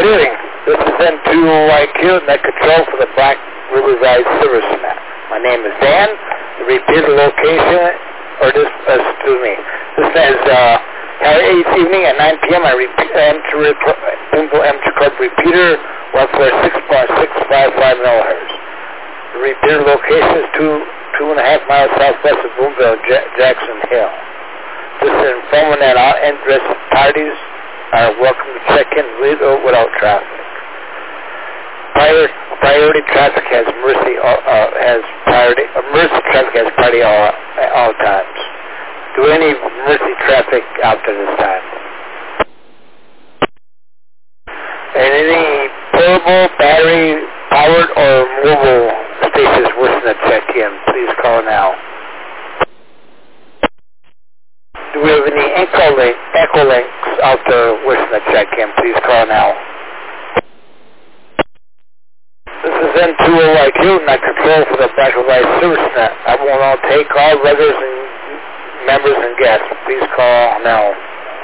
Good evening. This is N2OIQ, Net Control for the Black Riverside Service Net. My name is Dan. The repeater location, this says each evening at 9 p.m. I repeat M2 repeater, 146.655 millihertz. The repeater location is 2.5 miles southwest of Boonville, Jackson Hill. This is informing that all interested parties are welcome to check in with or without traffic. Priority traffic has Mercy traffic has priority all times. Do any Mercy traffic out there this time? And any portable, battery powered or mobile stations wishing to check in, please call now. Do we have any Echo Links out there wishing to check in? Please call now. This is N2OIQ, Net Control for the Black Riverside Service Net. I will now take all regulars and members and guests. Please call now.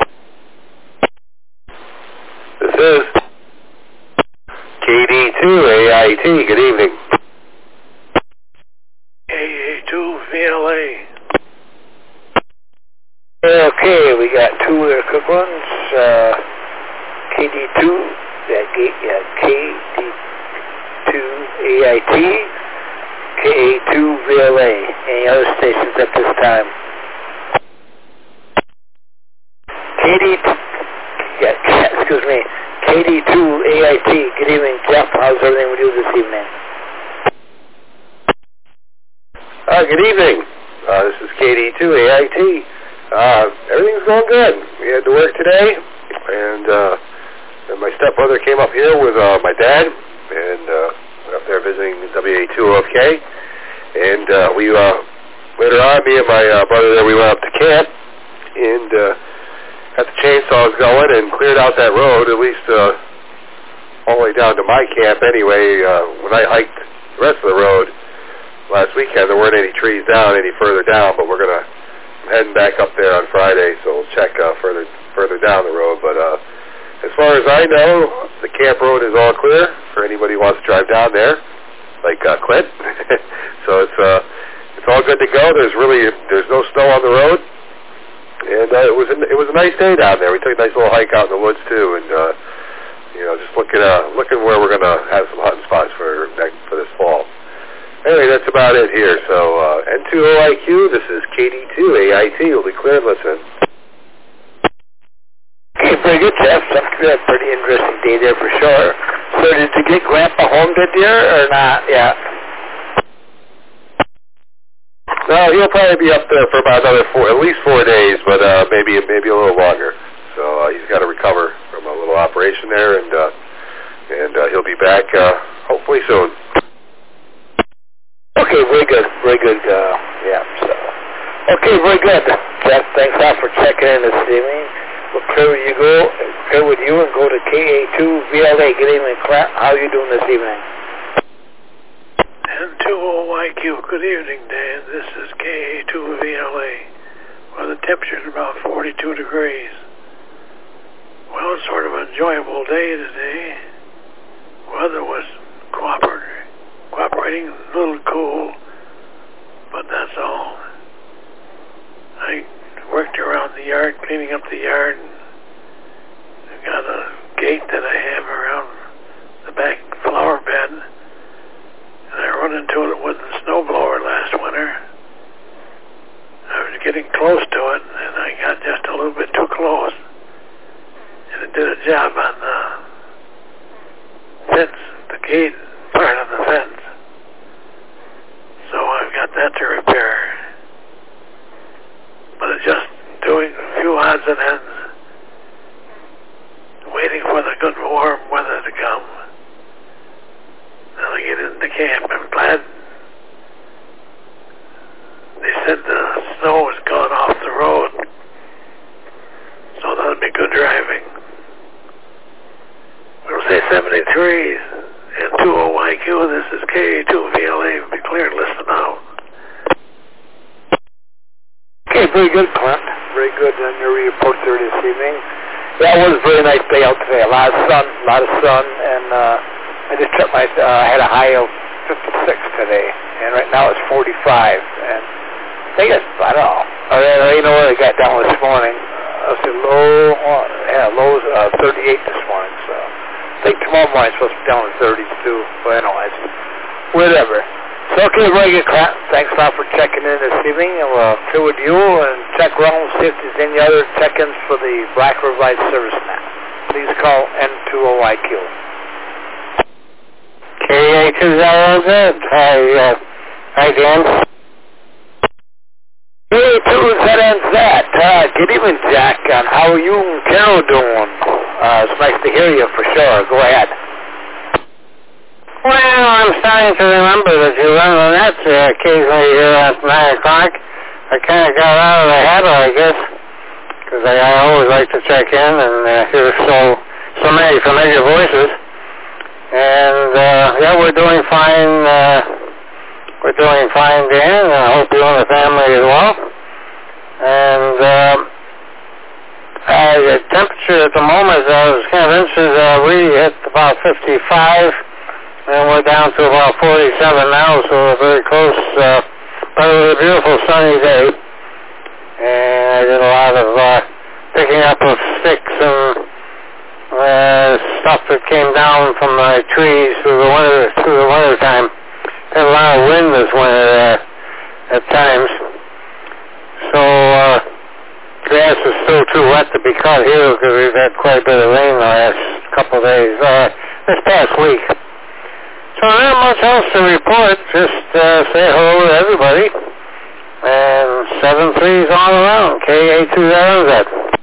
This is KD2AIT. Good evening. KA2VLA. Okay, we got two quick ones. KD2, KD2AIT, KA2VLA. Any other stations at this time? KD2AIT. Good evening, Jeff. How's everything with you this evening? Good evening. This is KD2AIT. Everything's going good. We had to work today, and my stepbrother came up here with my dad, and went up there visiting WA2OFK, and we later on, me and my brother there, we went up to camp, and got the chainsaws going and cleared out that road, at least all the way down to my camp anyway. When I hiked the rest of the road last weekend, there weren't any trees down any further down, but I'm heading back up there on Friday, so we'll check further down the road. But as far as I know, the camp road is all clear for anybody who wants to drive down there, like Clint. So it's all good to go. There's no snow on the road, and it was a nice day down there. We took a nice little hike out in the woods too, and just looking where we're gonna have some hunting spots for this fall. Anyway, that's about it here. So, N2OIQ, this is KD2AIT. You'll be clear and listen. Okay, pretty good, Jeff. Sounds good. Pretty interesting day there for sure. So did you get Grandpa home, did you, or not? Yeah. No, he'll probably be up there for about at least 4 days, but maybe a little longer. So he's got to recover from a little operation there, and he'll be back hopefully soon. Okay, very good. Okay, very good. Jeff, thanks a lot for checking in this evening. We'll clear with you and go to KA2VLA. Good evening, Clint. How are you doing this evening? N2OIQ. Good evening, Dan. This is KA2VLA. Well, the temperature's about 42 degrees. Well, it's sort of an enjoyable day today. Weather was cooperating, a little cool, but that's all. I worked around the yard, cleaning up the yard, and I got a gate that I have around the back flower bed, and I run into it with the snowblower last winter. I was getting close to it, and I got just a little bit too close, and it did a job on the fence, the gate part of the fence. So I've got that to repair. But it's just doing a few odds and ends, waiting for the good warm weather to come. Then I get into camp. I'm glad they said the snow has gone off the road, so that'll be good driving. It'll say 73. N2OIQ, this is KA2VLA. Be clear and listen out. Okay, very good, Clint. Very good on your report there this evening. Yeah, it was a very nice day out today. A lot of sun, and I just checked I had a high of 56 today, and right now it's 45, and I think it's, I don't know. You know what I got down this morning? I said lows 38 this morning, so I think tomorrow morning it's supposed to be down to 32, but anyways, whatever. So, okay, very good, Clint. Thanks a lot for checking in this evening, and we'll chill with you and check around and see if there's any other check-ins for the Black River Light Service Map. Please call N20IQ. KA20Z. Hi, Dan. KA2ZNZ. Good evening, Jack. How are you and Carol doing? It's nice to hear you for sure. Go ahead. Well, I'm starting to remember that you run the nets occasionally here at 9 o'clock. I kind of got out of the habit, I guess, because I always like to check in and hear so many familiar voices. And, yeah, we're doing fine. We're doing fine, Dan, and I hope you and the family as well. And the temperature at the moment, I was kind of interested, we hit about 55. And we're down to about 47 now, so we're very close. But it was a beautiful sunny day. And I did a lot of picking up of sticks and stuff that came down from the trees through the winter time. Had a lot of wind this winter at times. So grass is still too wet to be cut here because we've had quite a bit of rain the last couple of days. This past week. So not much else to report, just say hello to everybody, and 7-3s all around, KA2ZZ.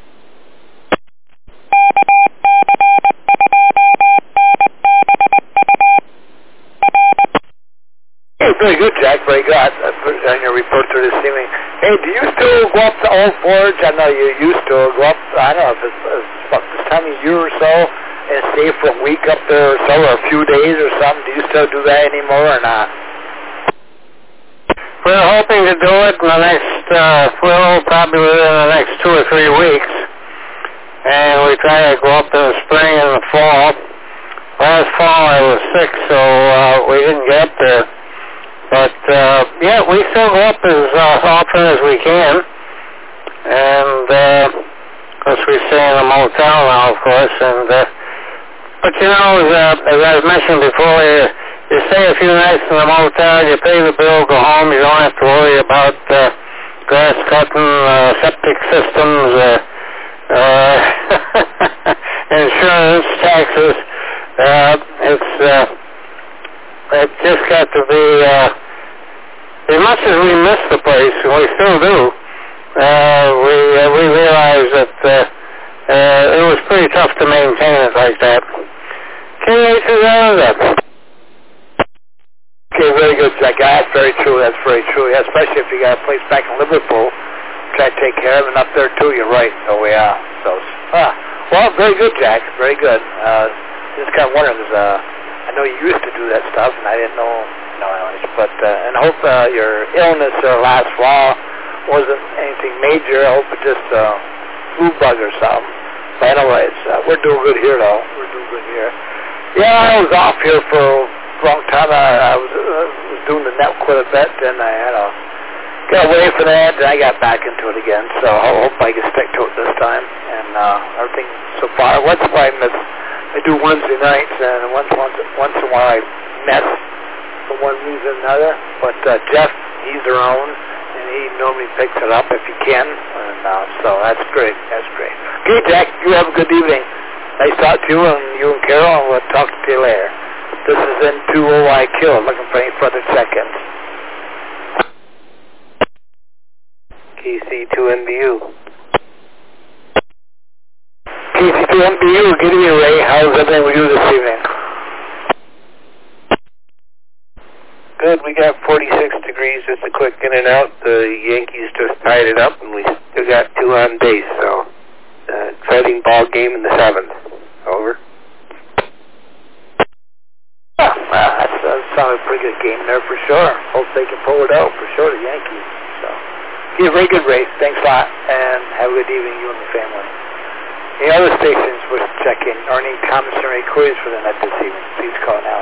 Hey, very good, Jack, very good. On your report through this evening. Hey, do you still go up to Old Forge? I know you used to go up, I don't know if it's about this time of year or so, and stay for a week up there or so, or a few days or something. Do you still do that anymore or not? We're hoping to do it in the next, probably within the next 2 or 3 weeks. And we try to go up in the spring and the fall. Last fall I was sick, so we didn't get up there. But, yeah, we still go up as often as we can. And, of course, we stay in a motel now, of course, and, but you know, as I mentioned before, you stay a few nights in the motel, you pay the bill, go home, you don't have to worry about grass cutting, septic systems, insurance, taxes. It just got to be, as much as we miss the place, and we still do, we realized that it was pretty tough to maintain it like that. KA2ZZ. Okay, very good, Jack. That's very true. That's very true. Yeah, especially if you got a place back in Liverpool, try to take care of it. And up there too, you're right. So yeah. Well, very good, Jack. Very good. Just kind of wondering because I know you used to do that stuff, and I didn't know. But and I hope your illness last fall wasn't anything major. I hope it just flu bug or something. But anyways, we're doing good here, though. We're doing good here. Yeah, I was off here for a long time. I was doing the net quite a bit, and I had got away from that, and I got back into it again. So I hope I can stick to it this time. And everything so far. Once in a while I do Wednesday nights, and once in a while I mess for one reason or another. But Jeff, he's around, and he normally picks it up if he can. And so that's great. That's great. Okay, Jack, you have a good evening. Nice talk to you and Carol, and we'll talk to you later. This is N20IQ. Looking for any further check-ins. KC2NBU. KC2NBU, good evening, Ray. How's everything with you this evening? Good. We got 46 degrees, just a quick in and out. The Yankees just tied it up, and we still got 2 on base, so exciting ball game in the 7th. Over. That sounded a pretty good game there for sure. Hope they can pull it out for sure, the Yankees. So, yeah, very good race. Thanks a lot, and have a good evening, you and the family. Any other stations wish to check in or any comments or inquiries for the net this evening, please call now.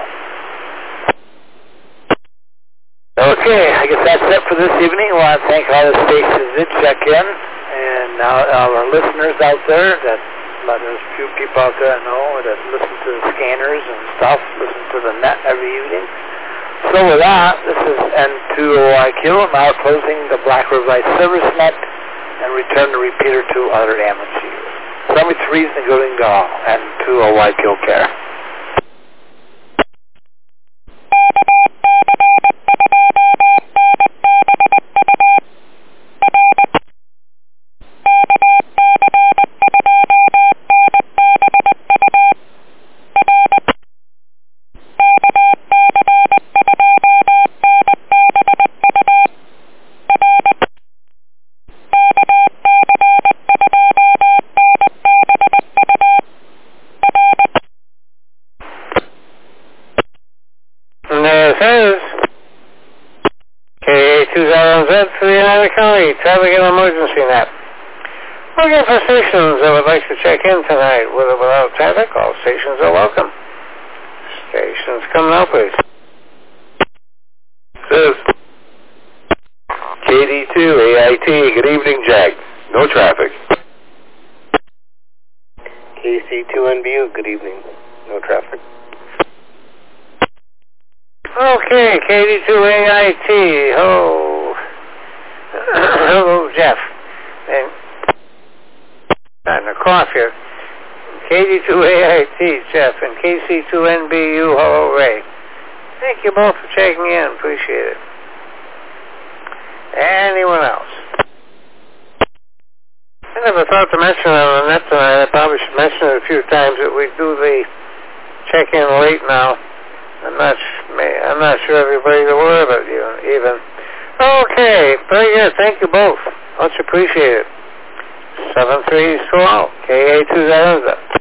Okay, I guess that's it for this evening. I want to thank all the stations that check in and all our listeners out there. There's a few people out there I know that listen to the scanners and stuff, listen to the net every evening. So with that, this is N2OIQ. I'm now closing the Black River Ice service net and return the repeater to other amateurs. Summit 3 is including N2OIQ care. Traffic and emergency net. Looking for stations that would like to check in tonight with or without traffic. All stations are welcome. Stations, come now, please. Says KD2 AIT. Good evening, Jack. No traffic. KC2NBU. Good evening. No traffic. Okay, KD2 AIT. Hello, Jeff. And the cough here. KD2AIT, Jeff, and KC2NBU, hello, Ray. Thank you both for checking in. Appreciate it. Anyone else? I never thought to mention it on the net tonight. I probably should mention it a few times that we do the check-in late now. I'm not sure everybody's aware of it even. Okay, very good. Thank you both. Much appreciated. 7-3 so out. KA2